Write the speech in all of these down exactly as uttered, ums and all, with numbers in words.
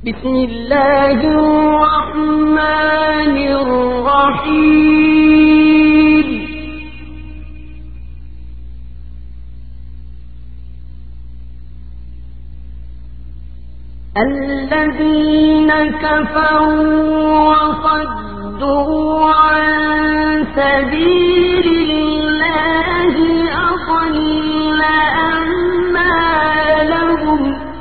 بسم الله الرحمن الرحيم. الذين كفروا وصدوا عن سبيل الله أضل أعمالهم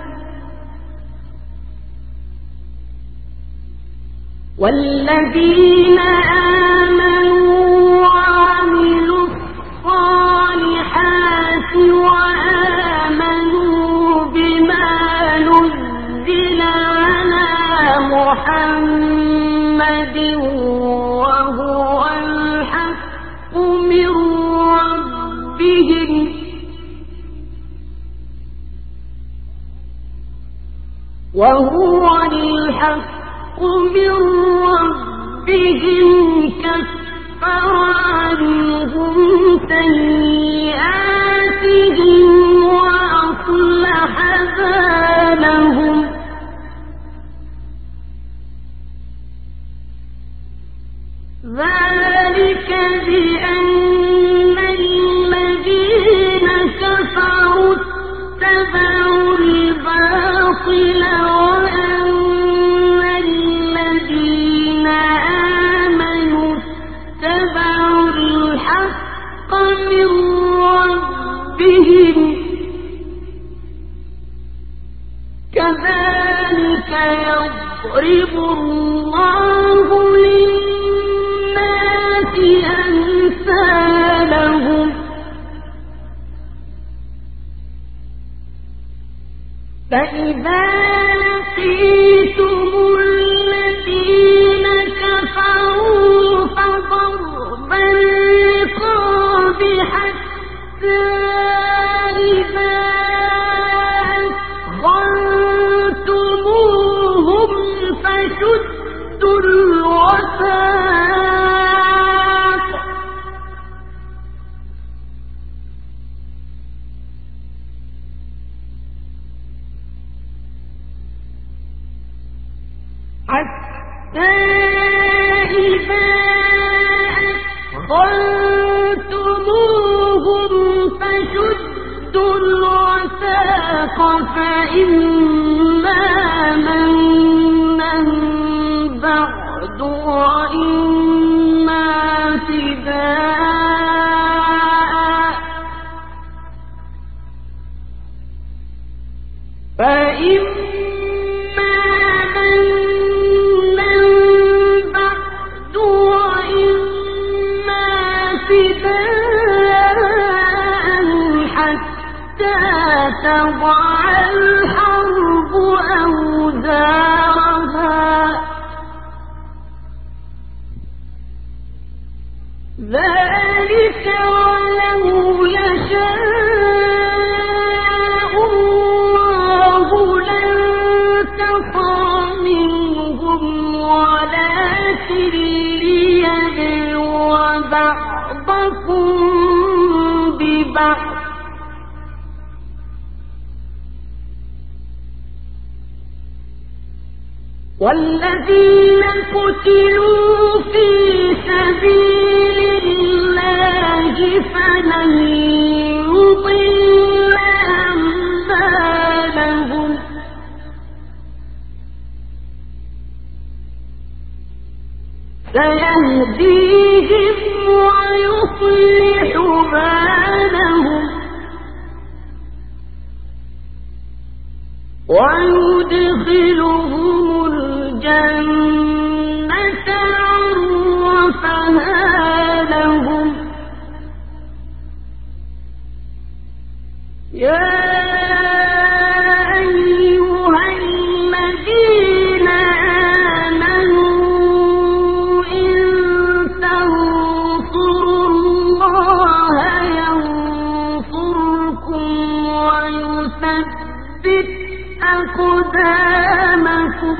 والذين آمنوا وعملوا الصالحات وآمنوا بما نزل على محمد وهو الحق من ربهم وهو الحق من ربهم كفر عنهم سيئاتهم وأصلح بالهم ذلك بأن الذين كفروا اتبعوا الباطل كذلك يضرب الله للناس أمثالهم فإذا لقيتم الذين كفروا فضرب الرقاب حتى إذا فشدوا الوثاق حتى إذا أثخنتموهم فشدوا الوثاق فإما من بعد وإما فداء فإما منا بعد وإما فداء حتى تضع الحرب أوزارها ذلك ولو يشاء الله لانتصر منهم ولكن ليبلو بعضكم ببعض والذين قتلوا في سبيل الله فلن يضل أعمالهم سيهديهم ويصلح بالهم ويدخلهم الجنة عرفها لهم يا أيها الذين آمنوا إن تنصروا الله ينصركم ويثبت أقدامكم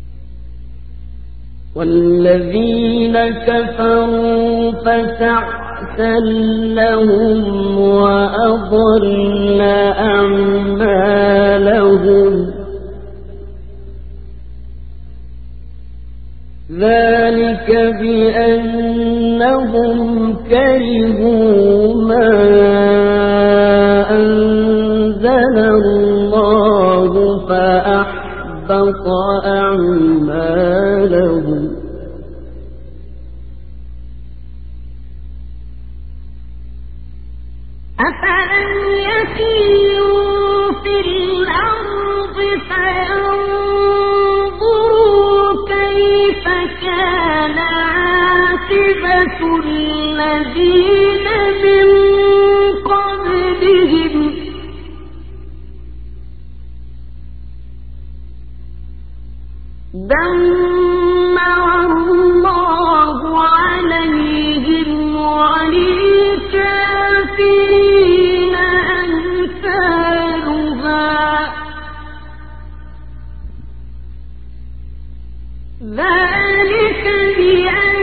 والذين كفروا فسعوا بأسا لهم وأضل أعمالهم ذلك بأنهم كرهوا ما أنزل الله فأحبط أعمالهم أفلم يسيروا في الأرض فينظروا كيف كان عاقبة الذين من قبلهم دمر الله عليهم وللكافرين أمثالها ذلك بأن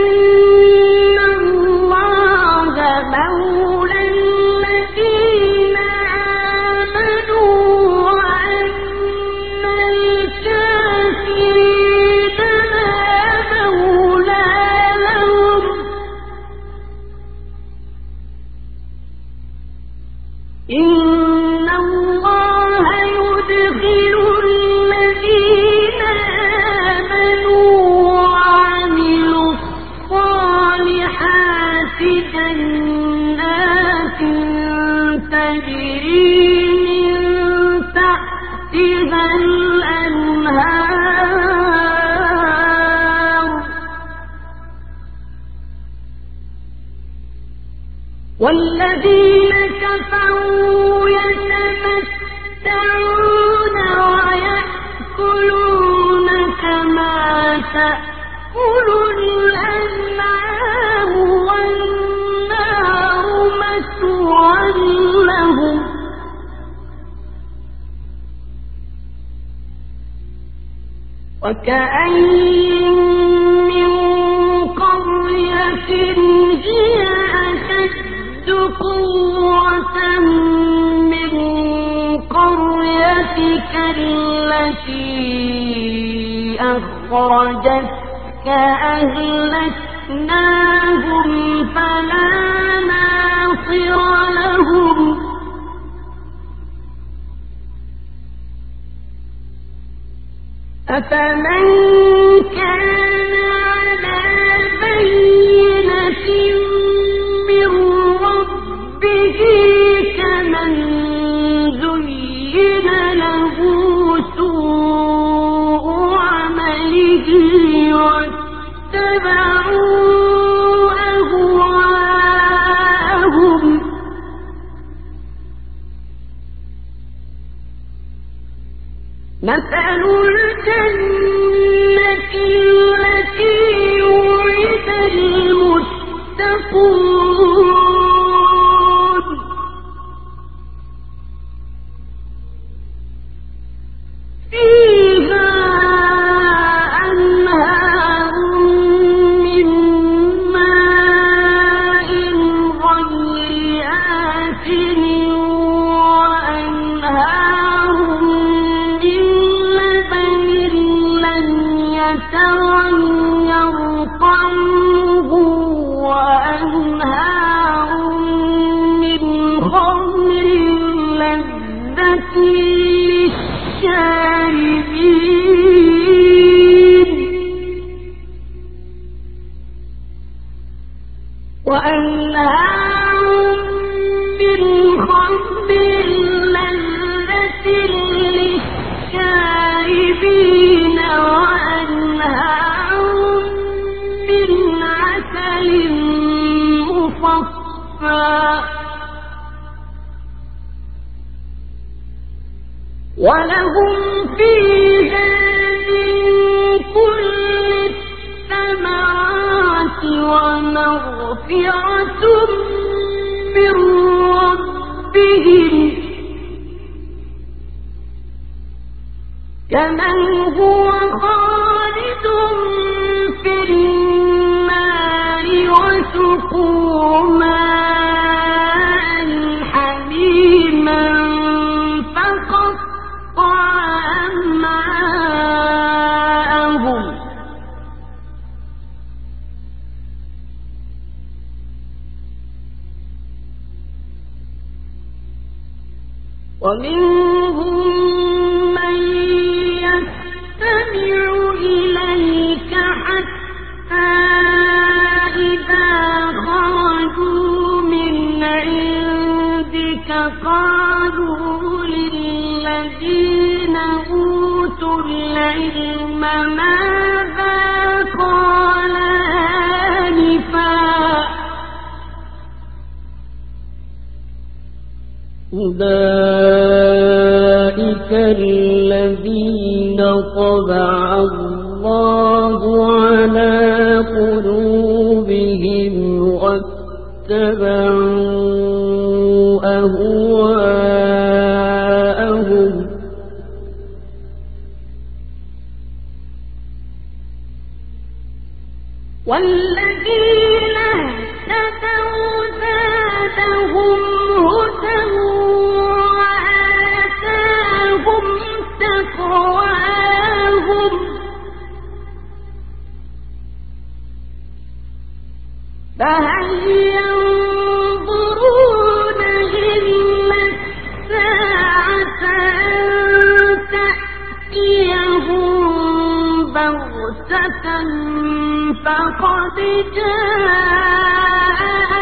الله مولى الذين آمنوا وأن الكافرين لا مولى لهم إن الله يدخل الذين آمنوا وعملوا الصالحات جنات تجري من تحتها الأنهار والذين كفروا يتمتعون ويأكلون كما تأكل الأنعام والنار مثوى لهم وكأين من قرية هي أشد قوة من قريتك التي أخرجتك أهلكناهم فلا ناصر لهم أفمن كان على بينة من ربه كمن زين له سوء عمله واتبعوا أهواءهم مثل الجنة التي وعد المتقون فيها أنهار من ماء غير آسن وأنهار من لبن لم يتغير طعمه وأنهار من خمر لذة للشاربين وأنهار من خمر لذة للشاربين وأنهار من عسل مصفى ولهم فيها من كل الثمرات ومغفرة من ربهم كمن هو خالد في النار وسقوا ماء ومنهم من يستمع إليك حتى إذا خرجوا من عندك قالوا للذين أوتوا العلم ماذا قال آنفا أولئك الذين طبع الله على قلوبهم واتبعوا أهواءهم والذين اهتدوا زادهم هدى وآتاهم تقواهم فهل ينظرون إلا الساعة أن تأتيهم بغتة فقد جاء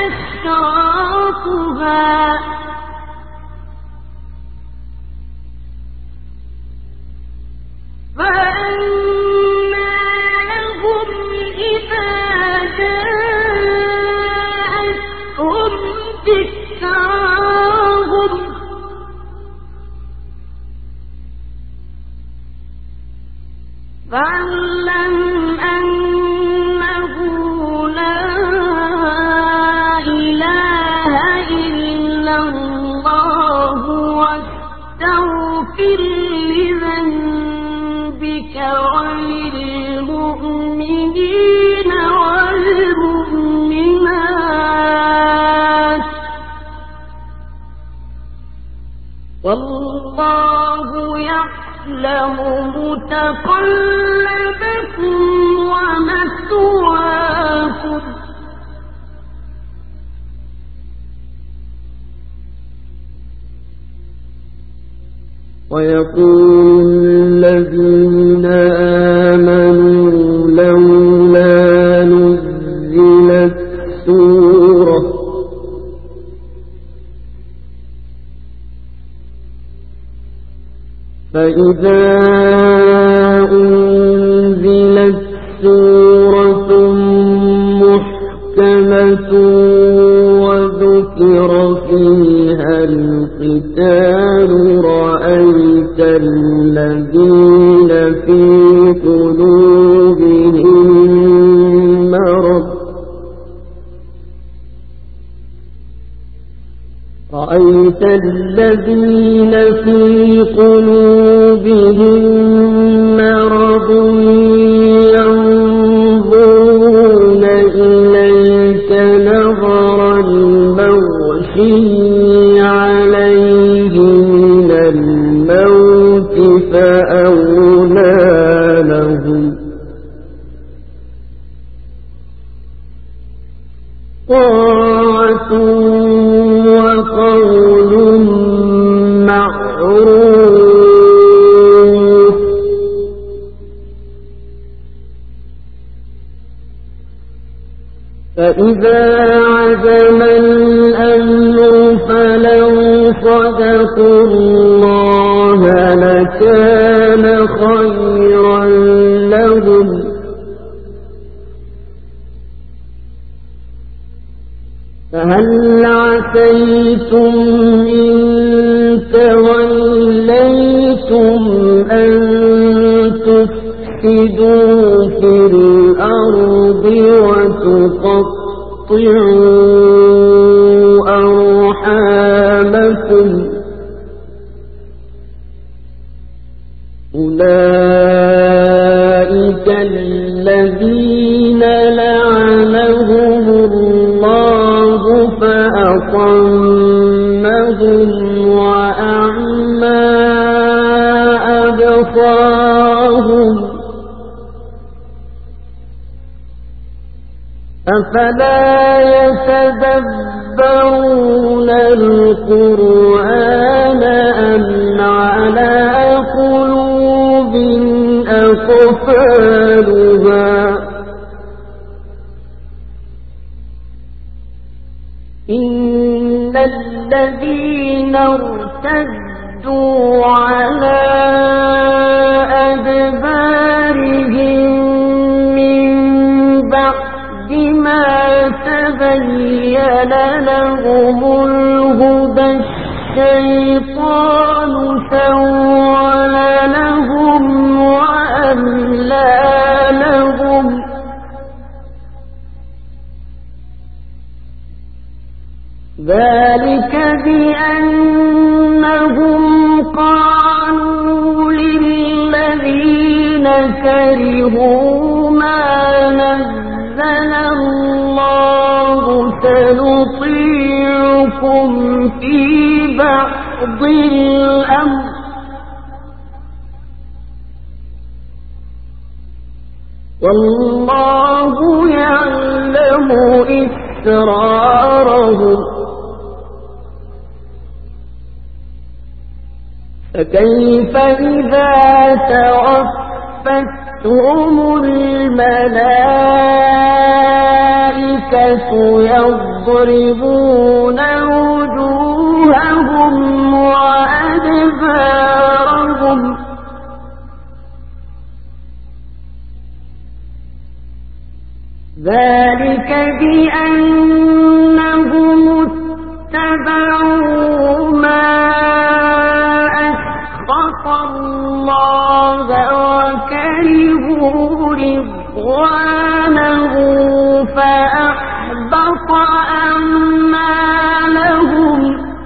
أشراطها فأنى لهم إذا جاءتهم ذكراهم فاعلم أنه لا إله إلا الله واستغفر لذنبك وللمؤمنين والمؤمنات والله يعلم متقلبكم ومثواكم ويقول الذين آمنوا لولا نزلت سورة فإذا أنزلت سورة محكمة وذكر فيها القتال رأيت الذين في قلوبهم مرض رأيت الذين في قلوبهم مرض ينظرون إليك نظر المغشي عليه من الموت فأولى لهم طاعة وقول معروف فإذا عزم الأمر فلو صدقوا الله لكان خيرا لهم فهل عسيتم إن توليتم أن تفسدوا في الأرض وتقطعوا أرحامكم أولئك الذين لعنهم الله فأصمهم وأعمى أبصارهم أفلا يتدبرون يتدبرون القرآن أم على قلوب أقفالها إن الذين ارتدوا على أدبارهم من بعد ما تبين لهم الهدى الشيطان سول لهم وأملى لهم ذلك بأنهم قالوا للذين كرهوا ما نزل الله سنطيعكم في بعض الأمر والله يعلم إسرارهم فكيف إذا توفتهم الملائكة يضربون وجوههم وأدبارهم ذلك بأنهم اتبعوا ما الله وكرهوا رضوانه فأحبط أعمالهم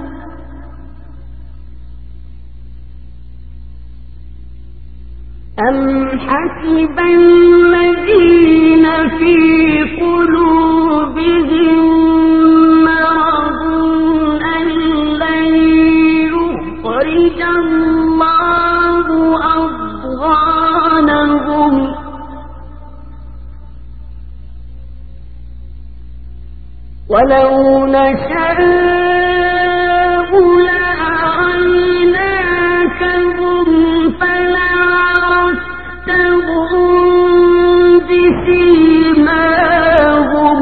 أم حسب الذين في قلوبهم مرض أن لن يخرج الله أضغانهم ولو نشاء لأريناكهم فلعرفتهم بسيماهم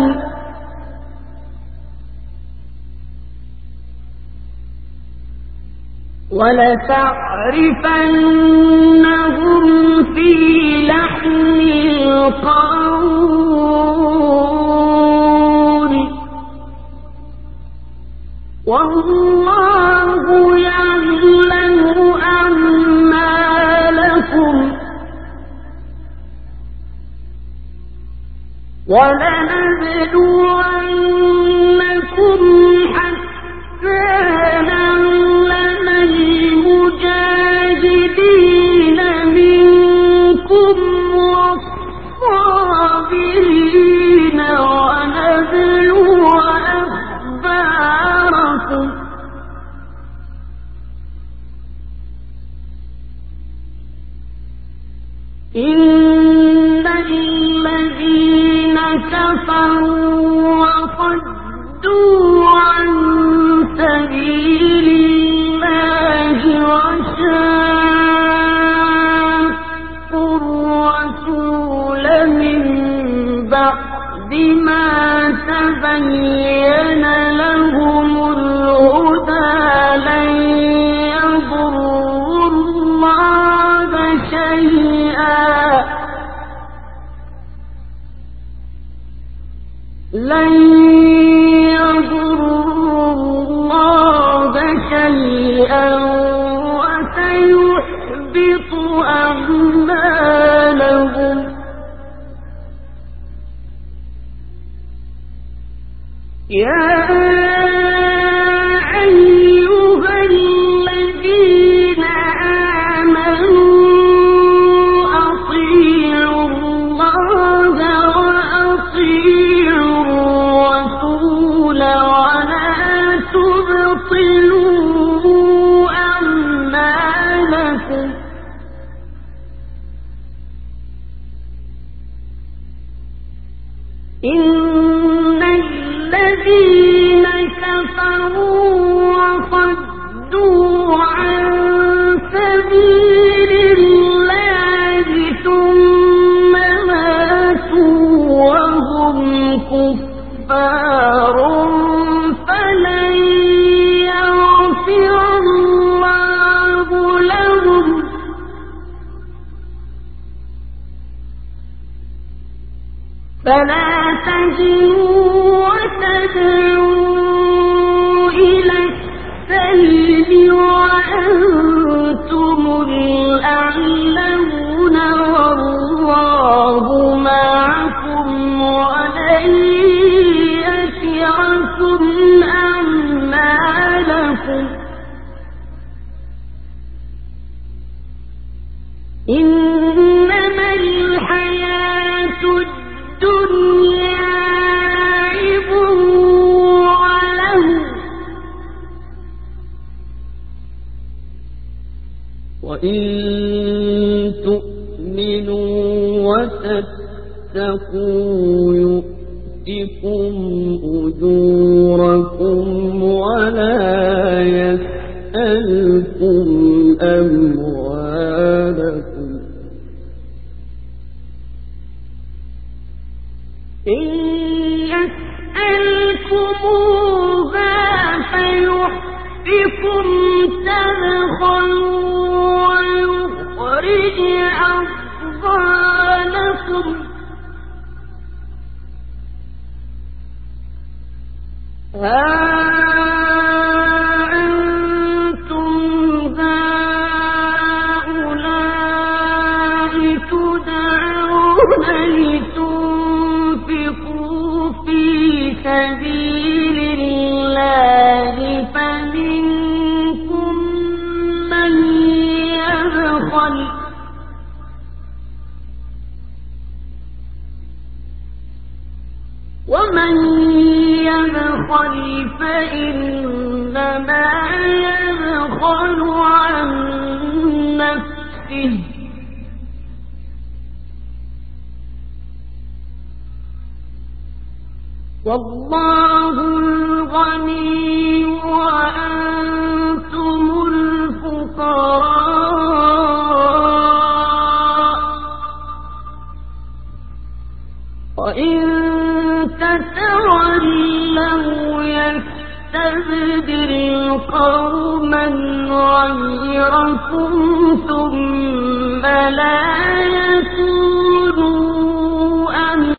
ولتعرفنهم في لحن القول والله يعلم أعمالكم ولنبلونكم حتى نعلم المجاهدين منكم والصابرين ونبلو أخباركم إن الذين كفروا وصدوا عن سبيل الله وشاقوا الرسول من بعد ما تبين لهم الهدى لن يضروا الله شيئا لن يضروا الله شيئا وسيحبط أعمالهم يا أيها الذين آمنوا أطيعوا الله وأطيعوا الرسول ولا تبطلوا أعمالكم إن الذين فلا تهنوا وتدعوا إلى السلم وأنتم الأعلون والله معكم ولن يتركم أعمالكم إنما الحياة الدنيا لعب وله وإن تؤمنوا وتتقوا يؤتكم أجوركم ولا يسألكم أموالكم إن يسألكموها فيحفكم تبخلوا ويخرج أضغانكم ها أنتم هؤلاء تدعون لتنفقوا في سبيل الله فمنكم من يبخل ومن يبخل فإنما يبخل عن نفسه والله الغني وأنتم الفقراء وإن تتولوا يستبدل قوما غيركم ثم لا